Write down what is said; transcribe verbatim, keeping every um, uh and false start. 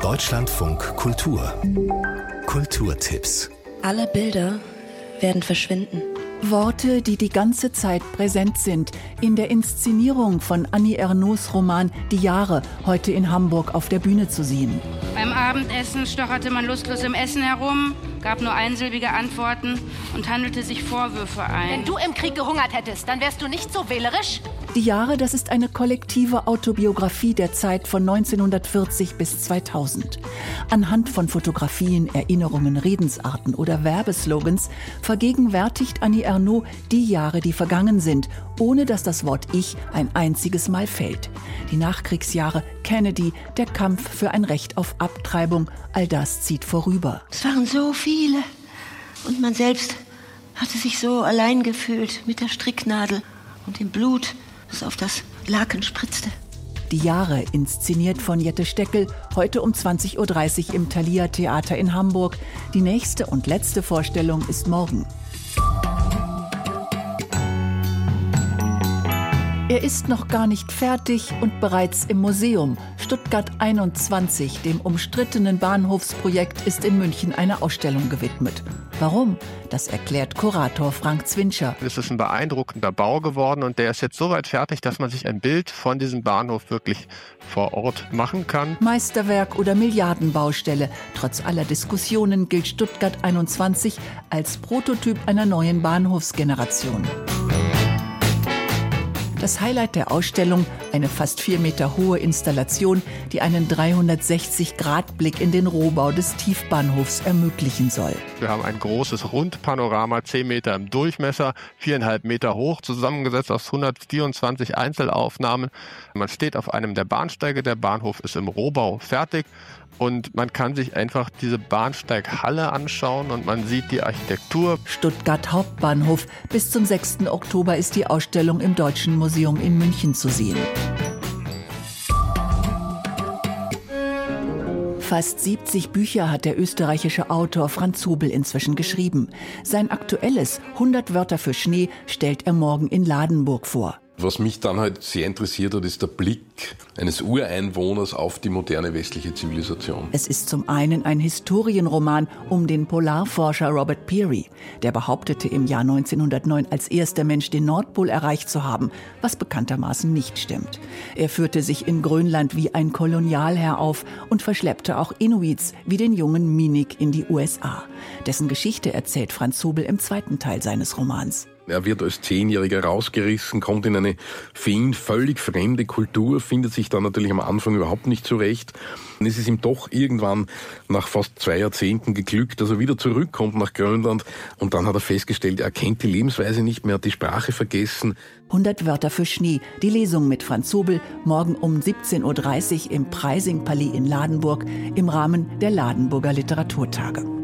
Deutschlandfunk Kultur. Kulturtipps. Alle Bilder werden verschwinden. Worte, die die ganze Zeit präsent sind. In der Inszenierung von Annie Ernauds Roman Die Jahre, heute in Hamburg auf der Bühne zu sehen. Beim Abendessen stocherte man lustlos im Essen herum, gab nur einsilbige Antworten und handelte sich Vorwürfe ein. Wenn du im Krieg gehungert hättest, dann wärst du nicht so wählerisch? Die Jahre, das ist eine kollektive Autobiografie der Zeit von neunzehnhundertvierzig bis zweitausend. Anhand von Fotografien, Erinnerungen, Redensarten oder Werbeslogans vergegenwärtigt Annie Ernaux die Jahre, die vergangen sind, ohne dass das Wort Ich ein einziges Mal fällt. Die Nachkriegsjahre, Kennedy, der Kampf für ein Recht auf Abtreibung, all das zieht vorüber. Es waren so viele und man selbst hatte sich so allein gefühlt mit der Stricknadel und dem Blut, das auf das Laken spritzte. Die Jahre, inszeniert von Jette Steckel, heute um zwanzig Uhr dreißig im Thalia Theater in Hamburg. Die nächste und letzte Vorstellung ist morgen. Er ist noch gar nicht fertig und bereits im Museum. Stuttgart einundzwanzig, dem umstrittenen Bahnhofsprojekt, ist in München eine Ausstellung gewidmet. Warum? Das erklärt Kurator Frank Zwinscher. Es ist ein beeindruckender Bau geworden und der ist jetzt so weit fertig, dass man sich ein Bild von diesem Bahnhof wirklich vor Ort machen kann. Meisterwerk oder Milliardenbaustelle. Trotz aller Diskussionen gilt Stuttgart einundzwanzig als Prototyp einer neuen Bahnhofsgeneration. Das Highlight der Ausstellung, eine fast vier Meter hohe Installation, die einen dreihundertsechzig Grad Blick in den Rohbau des Tiefbahnhofs ermöglichen soll. Wir haben ein großes Rundpanorama, zehn Meter im Durchmesser, viereinhalb Meter hoch, zusammengesetzt aus hundertvierundzwanzig Einzelaufnahmen. Man steht auf einem der Bahnsteige, der Bahnhof ist im Rohbau fertig. Und man kann sich einfach diese Bahnsteighalle anschauen und man sieht die Architektur. Stuttgart Hauptbahnhof. Bis zum sechsten Oktober ist die Ausstellung im Deutschen Museum in München zu sehen. Fast siebzig Bücher hat der österreichische Autor Franz Hubel inzwischen geschrieben. Sein aktuelles hundert Wörter für Schnee stellt er morgen in Ladenburg vor. Was mich dann halt sehr interessiert hat, ist der Blick eines Ureinwohners auf die moderne westliche Zivilisation. Es ist zum einen ein Historienroman um den Polarforscher Robert Peary. Der behauptete im Jahr neunzehnhundertneun als erster Mensch den Nordpol erreicht zu haben, was bekanntermaßen nicht stimmt. Er führte sich in Grönland wie ein Kolonialherr auf und verschleppte auch Inuits wie den jungen Minik in die U S A. Dessen Geschichte erzählt Franz Hubel im zweiten Teil seines Romans. Er wird als Zehnjähriger rausgerissen, kommt in eine für ihn völlig fremde Kultur, findet sich dann natürlich am Anfang überhaupt nicht zurecht. Und es ist ihm doch irgendwann nach fast zwei Jahrzehnten geglückt, dass er wieder zurückkommt nach Grönland. Und dann hat er festgestellt, er kennt die Lebensweise nicht mehr, hat die Sprache vergessen. hundert Wörter für Schnee, die Lesung mit Franz Hubel, morgen um siebzehn Uhr dreißig im Preising-Palais in Ladenburg im Rahmen der Ladenburger Literaturtage.